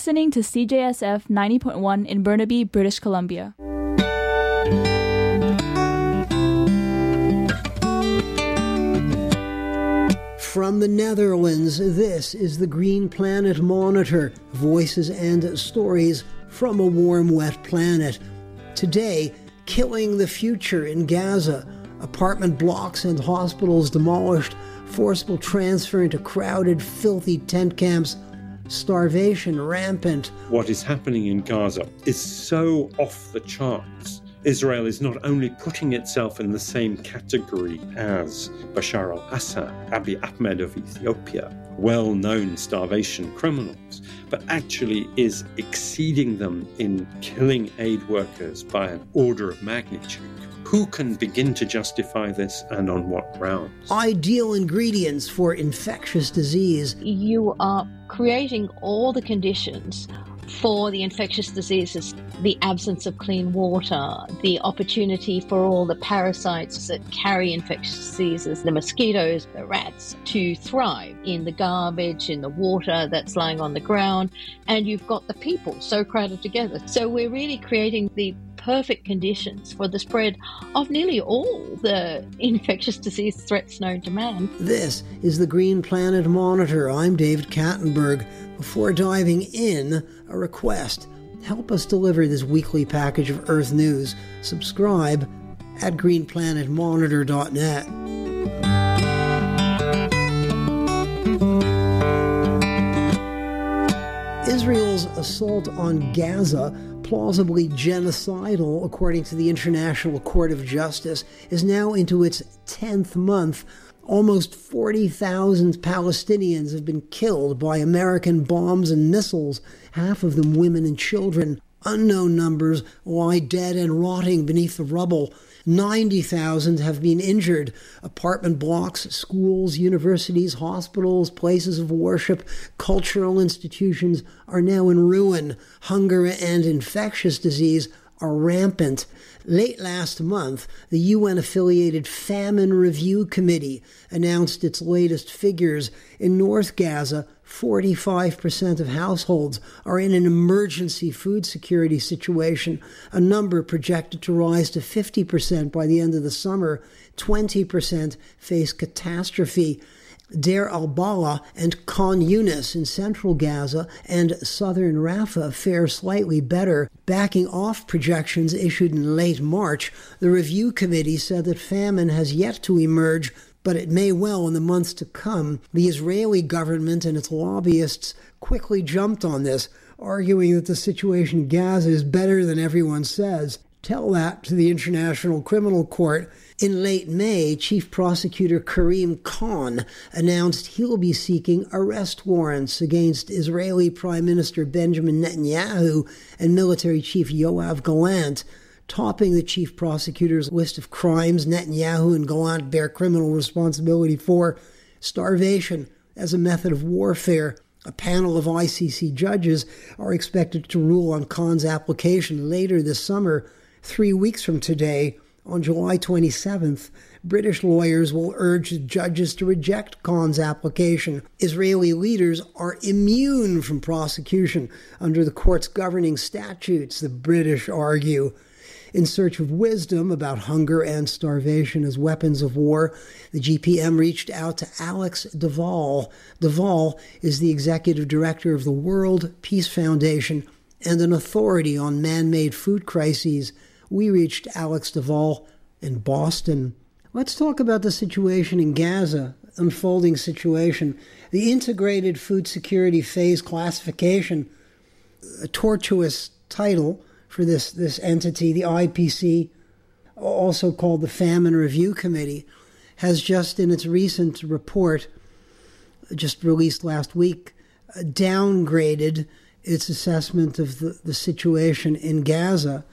Listening to CJSF 90.1 in Burnaby, British Columbia. From the Netherlands, this is the Green Planet Monitor, voices and stories from a warm, wet planet. Today, killing the future in Gaza, apartment blocks and hospitals demolished, forcible transfer into crowded, filthy tent camps, starvation rampant. What is happening in Gaza is so off the charts. Israel is not only putting itself in the same category as Bashar al-Assad, Abiy Ahmed of Ethiopia, well-known starvation criminals, but actually is exceeding them in killing aid workers by an order of magnitude. Who can begin to justify this, and on what grounds? Ideal ingredients for infectious disease. You are creating all the conditions for the infectious diseases, the absence of clean water, the opportunity for all the parasites that carry infectious diseases, the mosquitoes, the rats, to thrive in the garbage, in the water that's lying on the ground, and you've got the people so crowded together. So we're really creating the perfect conditions for the spread of nearly all the infectious disease threats known to man. This is the Green Planet Monitor. I'm David Kattenberg. Before diving in, a request. Help us deliver this weekly package of Earth news. Subscribe at greenplanetmonitor.net. Israel's assault on Gaza, plausibly genocidal according to the International Court of Justice, is now into its 10th month. Almost 40,000 Palestinians have been killed by American bombs and missiles, half of them women and children. Unknown numbers lie dead and rotting beneath the rubble. 90,000 have been injured. Apartment blocks, schools, universities, hospitals, places of worship, cultural institutions are now in ruin. Hunger and infectious disease are rampant. Late last month, the UN-affiliated Famine Review Committee announced its latest figures. In North Gaza, 45% of households are in an emergency food security situation, a number projected to rise to 50% by the end of the summer. 20% face catastrophe. Deir al-Balah and Khan Yunis in central Gaza and southern Rafah fare slightly better. Backing off projections issued in late March, the review committee said that famine has yet to emerge, but it may well in the months to come. The Israeli government and its lobbyists quickly jumped on this, arguing that the situation in Gaza is better than everyone says. Tell that to the International Criminal Court. In late May, Chief Prosecutor Karim Khan announced he'll be seeking arrest warrants against Israeli Prime Minister Benjamin Netanyahu and Military Chief Yoav Gallant. Topping the chief prosecutor's list of crimes Netanyahu and Gallant bear criminal responsibility for: starvation as a method of warfare. A panel of ICC judges are expected to rule on Khan's application later this summer. 3 weeks from today, on July 27th, British lawyers will urge judges to reject Khan's application. Israeli leaders are immune from prosecution under the court's governing statutes, the British argue. In search of wisdom about hunger and starvation as weapons of war, the GPM reached out to Alex Duvall. Duvall is the executive director of the World Peace Foundation and an authority on man-made food crises. We reached Alex Duvall in Boston. Let's talk about the situation in Gaza, unfolding situation. The Integrated Food Security Phase Classification, a tortuous title for this entity, the IPC, also called the Famine Review Committee, has just in its recent report, just released last week, downgraded its assessment of the situation in Gaza,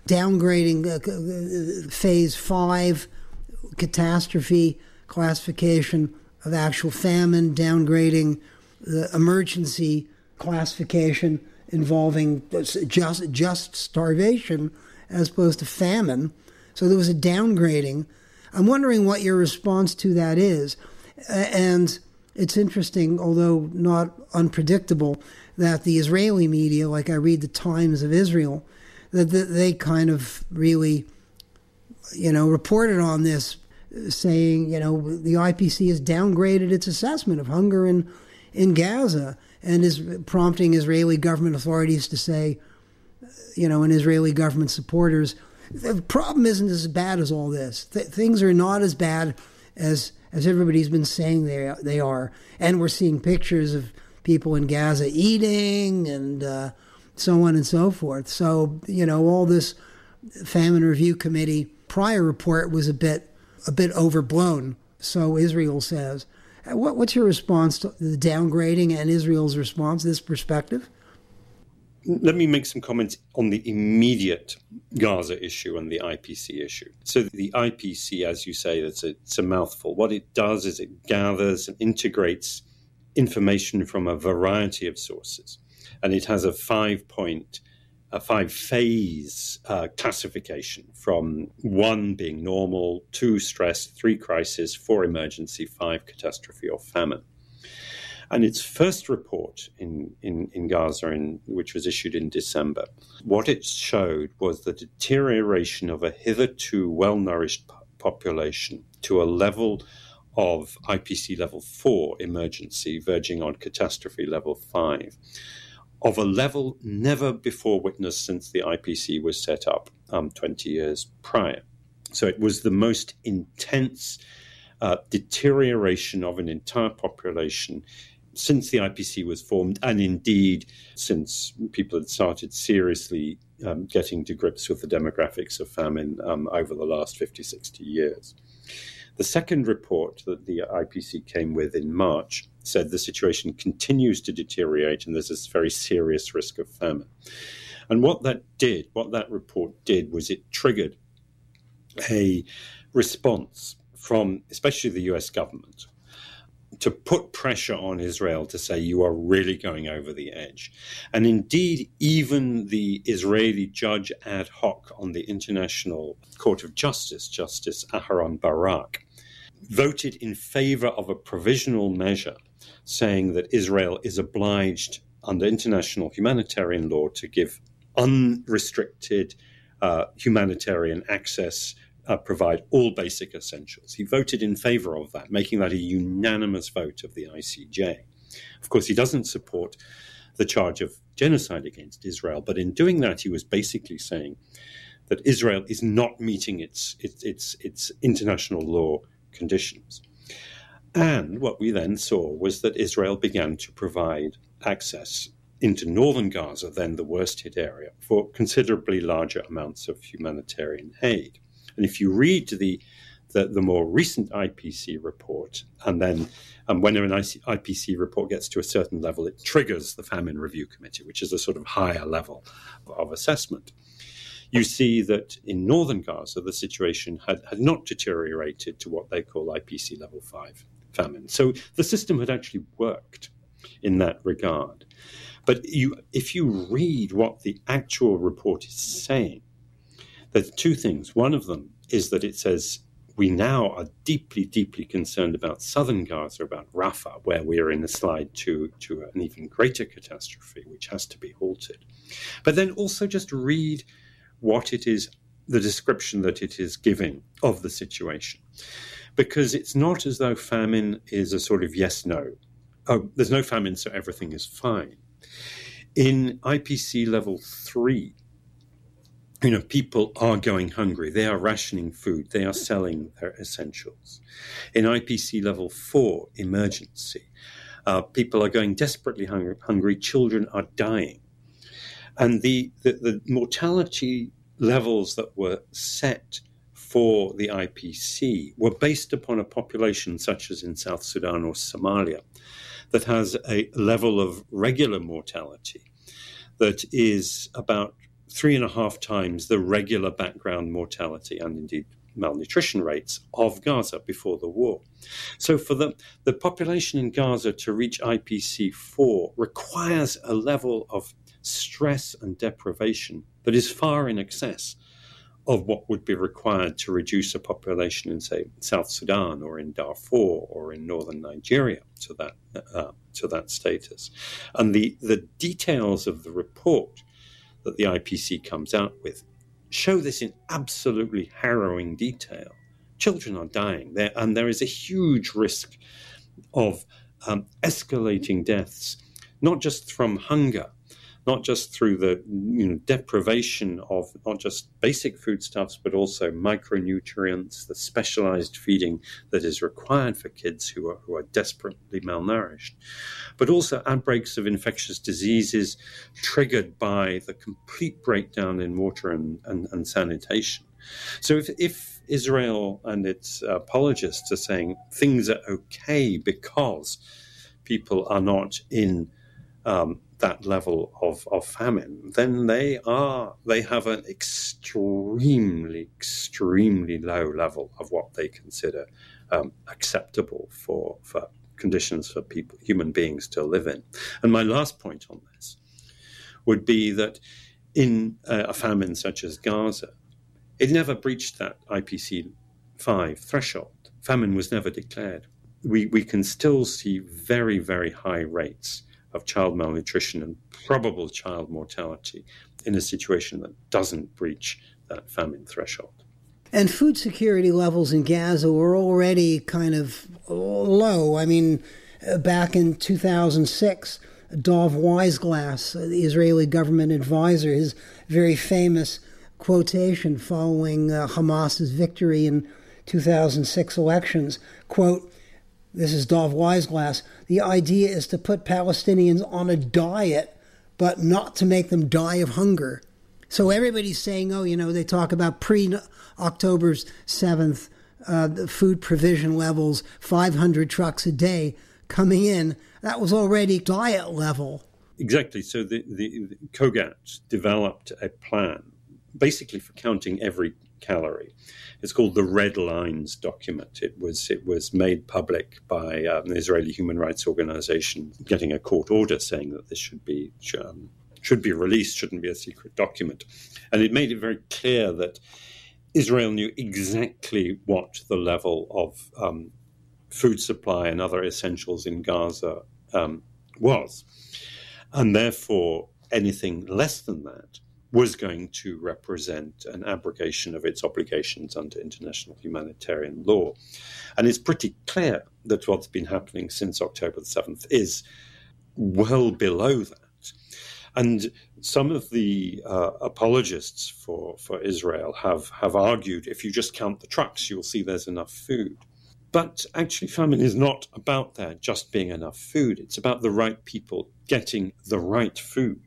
downgrading Phase 5 catastrophe classification of actual famine, downgrading the emergency classification involving just starvation as opposed to famine. So there was a downgrading. I'm wondering what your response to that is. And it's interesting, although not unpredictable, that the Israeli media, like I read the Times of Israel, that they kind of really, reported on this, saying, the IPC has downgraded its assessment of hunger in Gaza and is prompting Israeli government authorities to say, and Israeli government supporters, the problem isn't as bad as all this. Things are not as bad as everybody's been saying they are. And we're seeing pictures of people in Gaza eating and so on and so forth. So, all this Famine Review Committee prior report was a bit overblown, so Israel says. What's your response to the downgrading and Israel's response to this perspective? Let me make some comments on the immediate Gaza issue and the IPC issue. So the IPC, as you say, it's a mouthful. What it does is it gathers and integrates information from a variety of sources. And it has a five-phase classification, from 1 being normal, 2 stress, 3 crisis, 4 emergency, 5 catastrophe or famine. And its first report in Gaza, which was issued in December, what it showed was the deterioration of a hitherto well-nourished population to a level of IPC level 4 emergency, verging on catastrophe level 5, of a level never before witnessed since the IPC was set up 20 years prior. So it was the most intense deterioration of an entire population since the IPC was formed, and indeed since people had started seriously getting to grips with the demographics of famine over the last 50, 60 years. The second report that the IPC came with in March said the situation continues to deteriorate and there's this very serious risk of famine. And what that report did was it triggered a response from especially the US government to put pressure on Israel to say, you are really going over the edge. And indeed, even the Israeli judge ad hoc on the International Court of Justice, Justice Aharon Barak, voted in favor of a provisional measure saying that Israel is obliged under international humanitarian law to give unrestricted humanitarian access, provide all basic essentials. He voted in favor of that, making that a unanimous vote of the ICJ. Of course, he doesn't support the charge of genocide against Israel, but in doing that, he was basically saying that Israel is not meeting its international law conditions. And what we then saw was that Israel began to provide access into northern Gaza, then the worst hit area, for considerably larger amounts of humanitarian aid. And if you read the more recent IPC report, and then when an IPC report gets to a certain level, it triggers the Famine Review Committee, which is a sort of higher level of assessment. You see that in northern Gaza, the situation had not deteriorated to what they call IPC level 5 famine. So the system had actually worked in that regard. But if you read what the actual report is saying, there's two things. One of them is that it says we now are deeply, deeply concerned about southern Gaza, about Rafah, where we are in a slide to an even greater catastrophe, which has to be halted. But then also just read what it is, the description that it is giving of the situation. Because it's not as though famine is a sort of yes-no. Oh, there's no famine, so everything is fine. In IPC level 3, people are going hungry. They are rationing food. They are selling their essentials. In IPC level 4, emergency, people are going desperately hungry. Children are dying. And the mortality levels that were set for the IPC were based upon a population such as in South Sudan or Somalia that has a level of regular mortality that is about 3.5 times the regular background mortality and indeed malnutrition rates of Gaza before the war. So for the population in Gaza to reach IPC 4 requires a level of stress and deprivation that is far in excess of what would be required to reduce a population in, say, South Sudan or in Darfur or in northern Nigeria to that status. And the details of the report that the IPC comes out with show this in absolutely harrowing detail. Children are dying there, and there is a huge risk of escalating deaths, not just from hunger, not just through the deprivation of not just basic foodstuffs, but also micronutrients, the specialized feeding that is required for kids who are desperately malnourished, but also outbreaks of infectious diseases triggered by the complete breakdown in water and sanitation. So if Israel and its apologists are saying things are okay because people are not in that level of famine, then they have an extremely low level of what they consider acceptable for conditions for human beings to live in. And my last point on this would be that in a famine such as Gaza, it never breached that IPC 5 threshold. Famine was never declared. We can still see very, very high rates of child malnutrition and probable child mortality in a situation that doesn't breach that famine threshold. And food security levels in Gaza were already kind of low. I mean, back in 2006, Dov Weisglass, the Israeli government advisor, his very famous quotation following Hamas's victory in 2006 elections, quote, this is Dov Weisglass, the idea is to put Palestinians on a diet, but not to make them die of hunger. So everybody's saying, they talk about pre-October 7th food provision levels, 500 trucks a day coming in. That was already diet level. Exactly. So the COGAT developed a plan basically for counting every calorie. It's called the Red Lines document. It was made public by an Israeli human rights organization, getting a court order saying that this should be released, shouldn't be a secret document. And it made it very clear that Israel knew exactly what the level of food supply and other essentials in Gaza was. And therefore, anything less than that was going to represent an abrogation of its obligations under international humanitarian law. And it's pretty clear that what's been happening since October the 7th is well below that. And some of the apologists for Israel have argued, if you just count the trucks, you'll see there's enough food. But actually, famine is not about there just being enough food. It's about the right people getting the right food.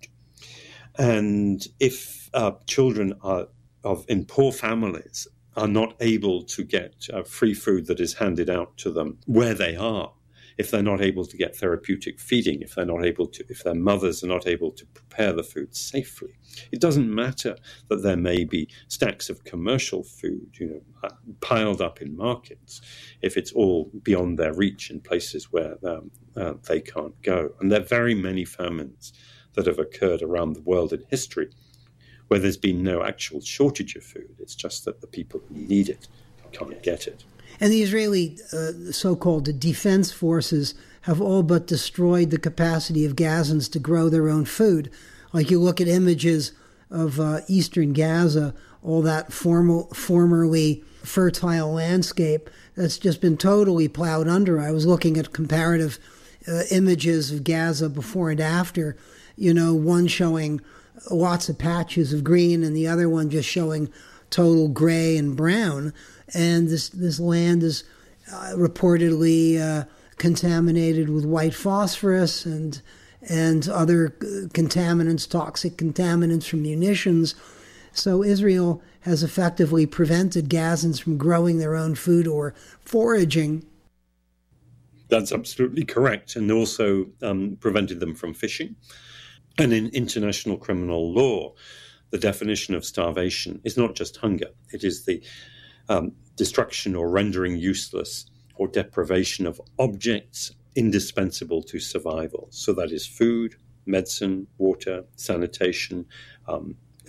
And if children in poor families are not able to get free food that is handed out to them where they are, if they're not able to get therapeutic feeding, if their mothers are not able to prepare the food safely, it doesn't matter that there may be stacks of commercial food, piled up in markets, if it's all beyond their reach in places where they can't go. And there are very many famines that have occurred around the world in history where there's been no actual shortage of food. It's just that the people who need it can't get it. And the Israeli so-called defense forces have all but destroyed the capacity of Gazans to grow their own food. Like you look at images of eastern Gaza, all that formerly fertile landscape that's just been totally plowed under. I was looking at comparative images of Gaza before and after, one showing lots of patches of green and the other one just showing total gray and brown. And this land is reportedly contaminated with white phosphorus and other contaminants, toxic contaminants from munitions. So Israel has effectively prevented Gazans from growing their own food or foraging. That's absolutely correct, and also prevented them from fishing. And in international criminal law, the definition of starvation is not just hunger. It is the destruction or rendering useless or deprivation of objects indispensable to survival. So that is food, medicine, water, sanitation,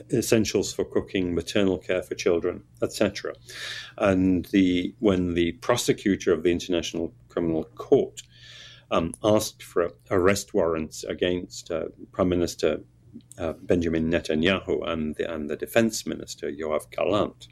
essentials for cooking, maternal care for children, etc. And when the prosecutor of the International Criminal Court asked for arrest warrants against Prime Minister Benjamin Netanyahu and the Defense Minister Yoav Gallant,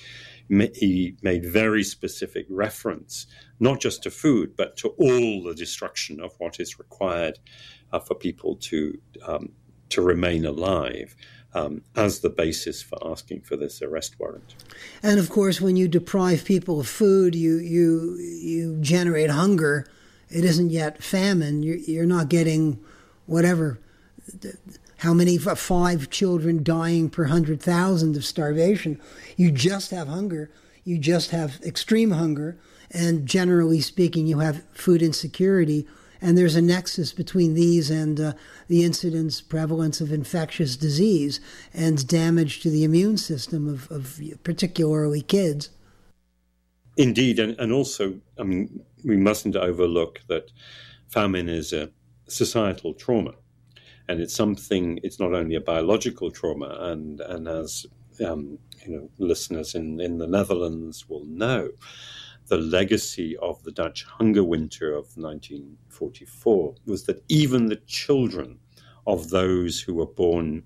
he made very specific reference, not just to food, but to all the destruction of what is required for people to remain alive, as the basis for asking for this arrest warrant. And of course, when you deprive people of food, you generate hunger. It isn't yet famine. You're not getting whatever. How many? 5 children dying per 100,000 of starvation. You just have hunger. You just have extreme hunger. And generally speaking, you have food insecurity. And there's a nexus between these and the incidence, prevalence of infectious disease and damage to the immune system of particularly kids. Indeed. And also, I mean, we mustn't overlook that famine is a societal trauma. And it's not only a biological trauma, and as listeners in the Netherlands will know, the legacy of the Dutch hunger winter of 1944 was that even the children of those who were born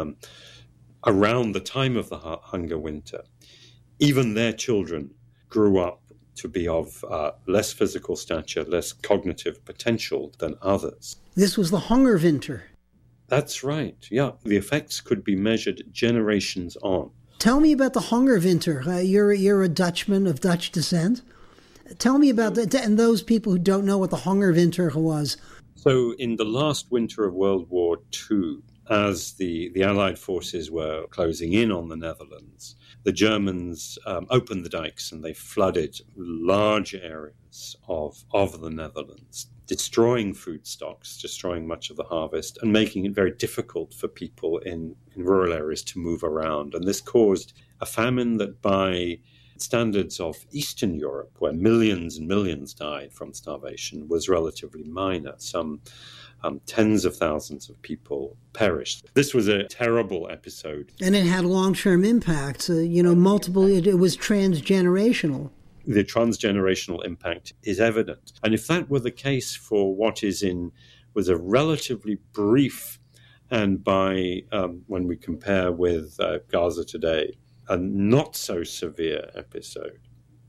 around the time of the hunger winter, even their children grew up to be of less physical stature, less cognitive potential than others. This was the hunger winter. That's right, yeah. The effects could be measured generations on. Tell me about the hunger winter. You're a Dutchman of Dutch descent. Tell me about that, and those people who don't know what the hunger winter was. So in the last winter of World War II, as the Allied forces were closing in on the Netherlands, the Germans opened the dikes and they flooded large areas of the Netherlands, destroying food stocks, destroying much of the harvest, and making it very difficult for people in rural areas to move around. And this caused a famine that, by standards of Eastern Europe, where millions and millions died from starvation, was relatively minor. Some tens of thousands of people perished. This was a terrible episode. And it had long-term impacts, multiple, it was transgenerational. The transgenerational impact is evident. And if that were the case for what was a relatively brief, and by when we compare with Gaza today, a not so severe episode,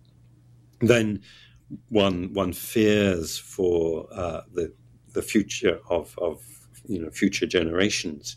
then one fears for the future of future generations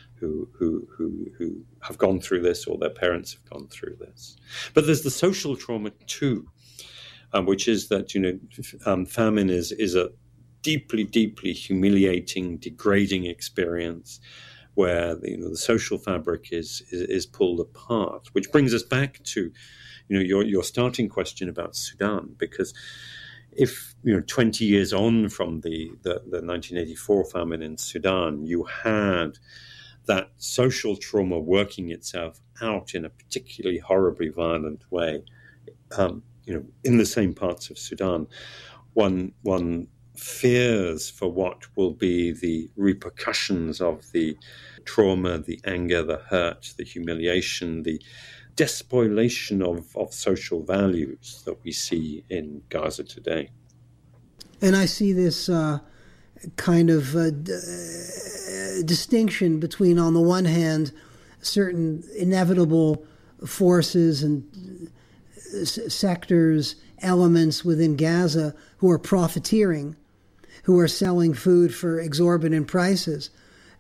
who have gone through this, or their parents have gone through this. But there's the social trauma too, which is that famine is a deeply, deeply humiliating, degrading experience where the social fabric is pulled apart. Which brings us back to your starting question about Sudan, because if 20 years on from the 1984 famine in Sudan, you had that social trauma working itself out in a particularly horribly violent way, in the same parts of Sudan, one fears for what will be the repercussions of the trauma, the anger, the hurt, the humiliation, the despoilation of social values that we see in Gaza today. And I see this kind of distinction between, on the one hand, certain inevitable forces and sectors, elements within Gaza who are profiteering, who are selling food for exorbitant prices,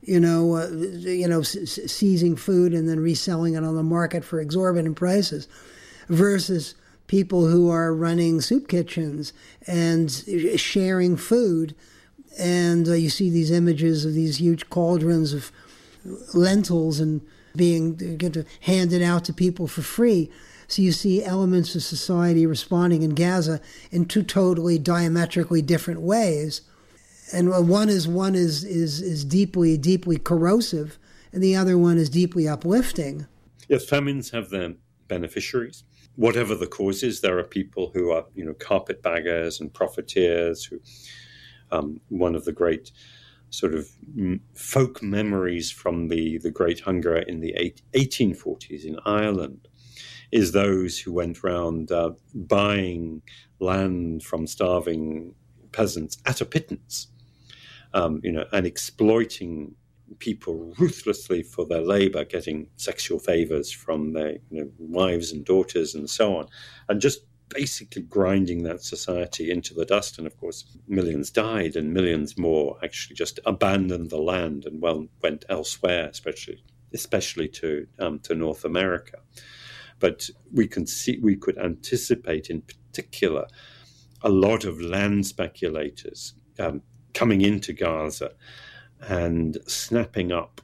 seizing food and then reselling it on the market for exorbitant prices, versus people who are running soup kitchens and sharing food. And you see these images of these huge cauldrons of lentils and being handed out to people for free. So you see elements of society responding in Gaza in two totally diametrically different ways. And one is deeply, deeply corrosive, and the other one is deeply uplifting. Yes, famines have their beneficiaries. Whatever the causes, there are people who are, carpetbaggers and profiteers. Who, one of the great sort of folk memories from the Great Hunger in the 1840s in Ireland is those who went round buying land from starving peasants at a pittance, and exploiting people ruthlessly for their labor, getting sexual favors from their wives and daughters and so on, and just basically grinding that society into the dust. And of course, millions died and millions more actually just abandoned the land and went elsewhere, especially to North America. But we could anticipate in particular a lot of land speculators coming into Gaza and snapping up,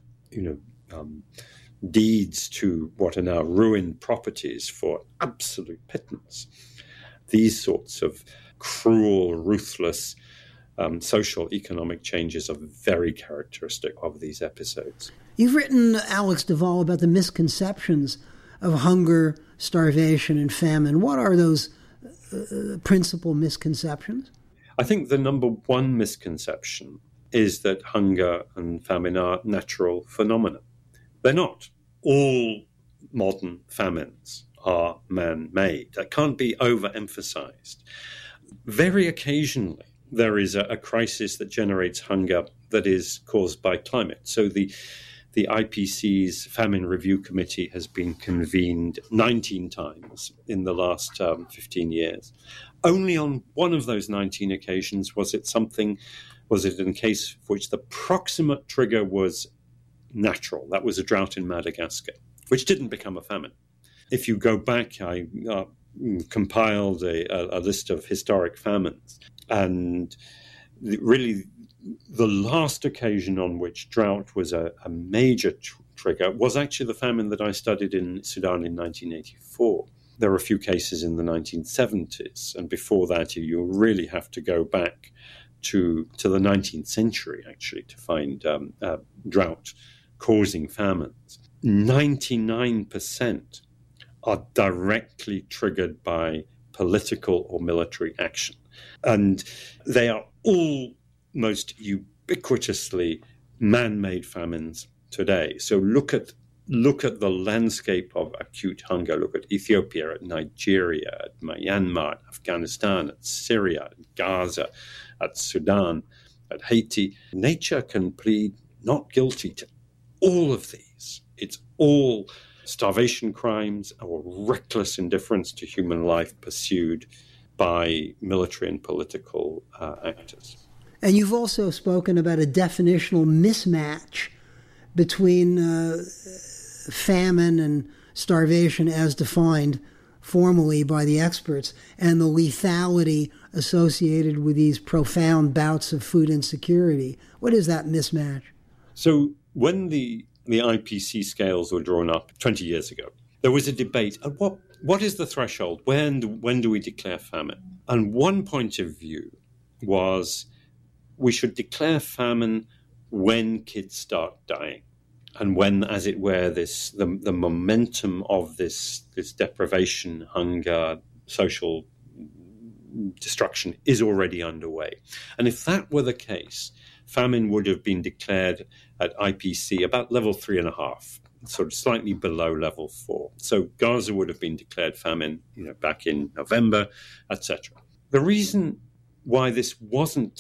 deeds to what are now ruined properties for absolute pittance. These sorts of cruel, ruthless social economic changes are very characteristic of these episodes. You've written, Alex Duvall, about the misconceptions of hunger, starvation, and famine. What are those principal misconceptions? I think the number one misconception is that hunger and famine are natural phenomena. They're not. All modern famines are man-made. That can't be overemphasized. Very occasionally, there is a crisis that generates hunger that is caused by climate. So the IPCC's Famine Review Committee has been convened 19 times in the last 15 years. Only on one of those 19 occasions was it in a case for which the proximate trigger was natural. That was a drought in Madagascar, which didn't become a famine. If you go back, I compiled a list of historic famines, and really the last occasion on which drought was a major trigger was actually the famine that I studied in Sudan in 1984. There were a few cases in the 1970s, and before that you really have to go back to the 19th century, actually, to find drought-causing famines. 99% are directly triggered by political or military action. And they are almost ubiquitously man-made famines today. So look at the landscape of acute hunger. Look at Ethiopia, at Nigeria, at Myanmar, at Afghanistan, at Syria, at Gaza, at Sudan, at Haiti. Nature can plead not guilty to all of these. It's all starvation crimes or reckless indifference to human life pursued by military and political actors. And you've also spoken about a definitional mismatch between famine and starvation as defined formally by the experts and the lethality associated with these profound bouts of food insecurity. What is that mismatch? So when the IPC scales were drawn up 20 years ago, there was a debate of what is the threshold? When do we declare famine? And one point of view was we should declare famine when kids start dying, and when, as it were, the momentum of this deprivation, hunger, social destruction is already underway. And if that were the case, famine would have been declared at IPC about level 3.5, sort of slightly below level 4. So Gaza would have been declared famine, back in November, etc. The reason why this route wasn't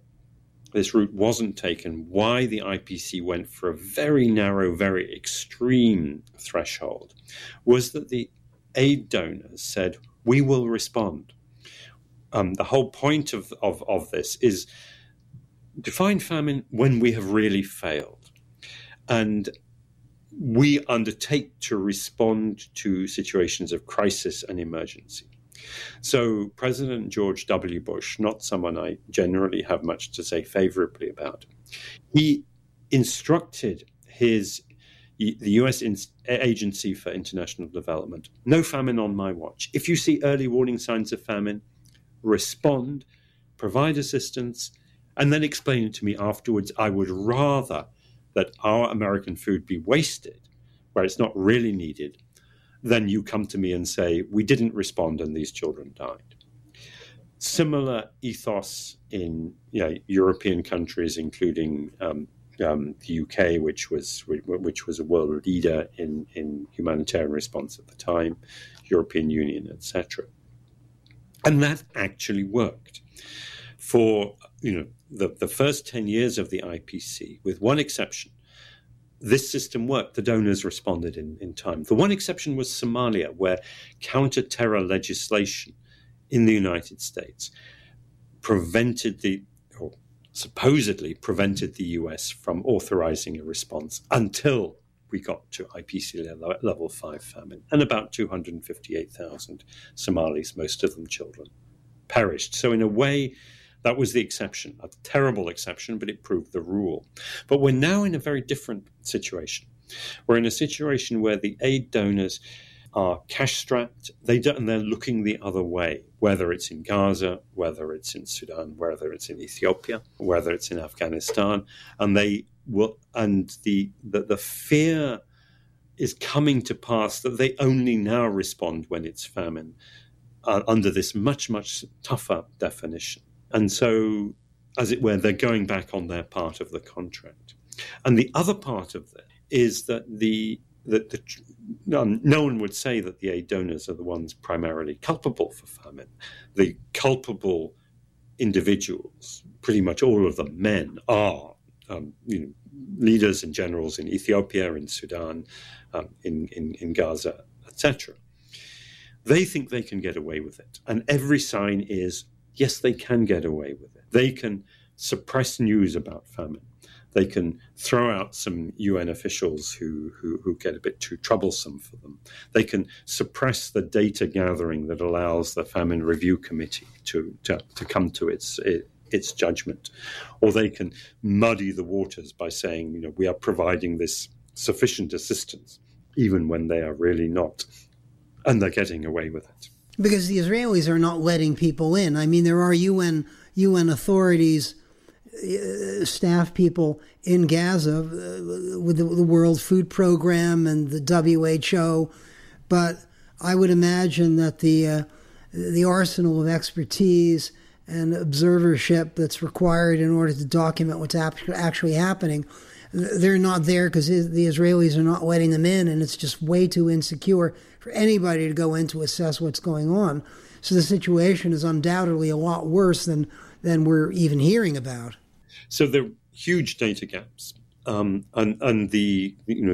taken, why the IPC went for a very narrow, very extreme threshold, was that the aid donors said, we will respond. The whole point of this is define famine when we have really failed. And we undertake to respond to situations of crisis and emergency. So President George W. Bush, not someone I generally have much to say favorably about, he instructed the U.S. Agency for International Development, no famine on my watch. If you see early warning signs of famine, respond, provide assistance, and then explain it to me afterwards. I would rather that our American food be wasted where it's not really needed than you come to me and say, we didn't respond and these children died. Similar ethos in European countries, including the UK, which was a world leader in humanitarian response at the time, European Union, etc. And that actually worked. For the first 10 years of the IPC, with one exception, this system worked. The donors responded in time. The one exception was Somalia, where counter-terror legislation in the United States supposedly prevented the US from authorizing a response until we got to IPC level 5 famine. And about 258,000 Somalis, most of them children, perished. So in a way, that was the exception, a terrible exception, but it proved the rule. But we're now in a very different situation. We're in a situation where the aid donors are cash-strapped, and they're looking the other way, whether it's in Gaza, whether it's in Sudan, whether it's in Ethiopia, whether it's in Afghanistan, and the fear is coming to pass that they only now respond when it's famine, under this much, much tougher definition. And so, as it were, they're going back on their part of the contract. And the other part of that is that no one would say that the aid donors are the ones primarily culpable for famine. The culpable individuals, pretty much all of them men, are leaders and generals in Ethiopia, in Sudan, in Gaza, etc. They think they can get away with it. And every sign is, yes, they can get away with it. They can suppress news about famine. They can throw out some UN officials who get a bit too troublesome for them. They can suppress the data gathering that allows the Famine Review Committee to come to its judgment. Or they can muddy the waters by saying, we are providing this sufficient assistance, even when they are really not. And they're getting away with it. Because the Israelis are not letting people in. I mean, there are UN authorities, staff people in Gaza with the World Food Program and the WHO, but I would imagine that the arsenal of expertise and observership that's required in order to document what's actually happening, they're not there because the Israelis are not letting them in, and it's just way too insecure for anybody to go in to assess what's going on. So the situation is undoubtedly a lot worse than we're even hearing about. So there are huge data gaps, and the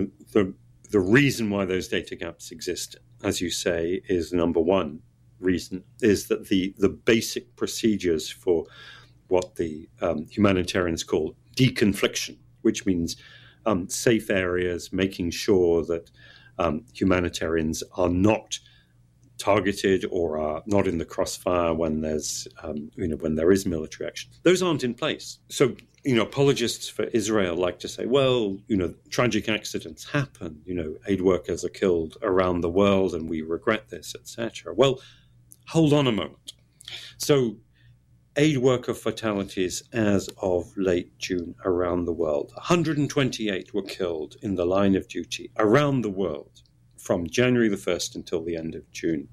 reason why those data gaps exist, as you say, is number one reason is that the basic procedures for what the humanitarians call deconfliction, which means safe areas, making sure that humanitarians are not targeted or are not in the crossfire when there's when there is military action. Those aren't in place. So apologists for Israel like to say, well, tragic accidents happen. Aid workers are killed around the world, and we regret this, etc. Well, hold on a moment. So, aid worker fatalities as of late June around the world. 128 were killed in the line of duty around the world from January the 1st until the end of June.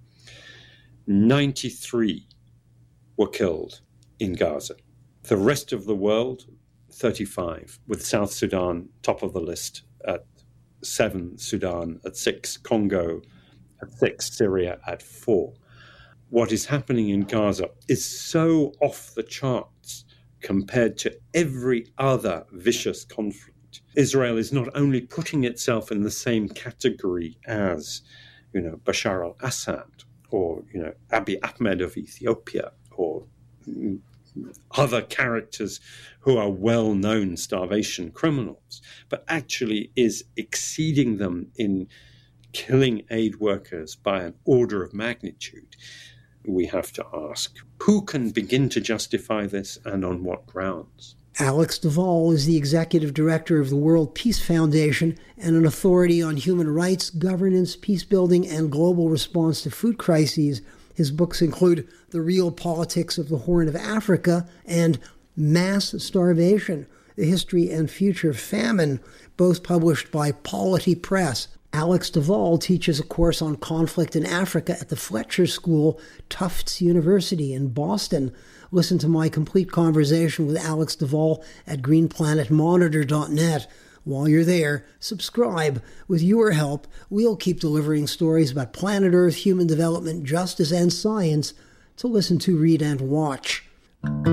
93 were killed in Gaza. The rest of the world, 35, with South Sudan top of the list at 7, Sudan at 6, Congo at 6, Syria at 4. What is happening in Gaza is so off the charts compared to every other vicious conflict. Israel is not only putting itself in the same category as, Bashar al-Assad or, Abiy Ahmed of Ethiopia or other characters who are well-known starvation criminals, but actually is exceeding them in killing aid workers by an order of magnitude. We have to ask, who can begin to justify this and on what grounds? Alex de Waal is the executive director of the World Peace Foundation and an authority on human rights, governance, peace building, and global response to food crises. His books include The Real Politics of the Horn of Africa and Mass Starvation, The History and Future of Famine, both published by Polity Press. Alex Duvall teaches a course on conflict in Africa at the Fletcher School, Tufts University in Boston. Listen to my complete conversation with Alex Duvall at greenplanetmonitor.net. While you're there, subscribe. With your help, we'll keep delivering stories about planet Earth, human development, justice, and science to listen to, read, and watch.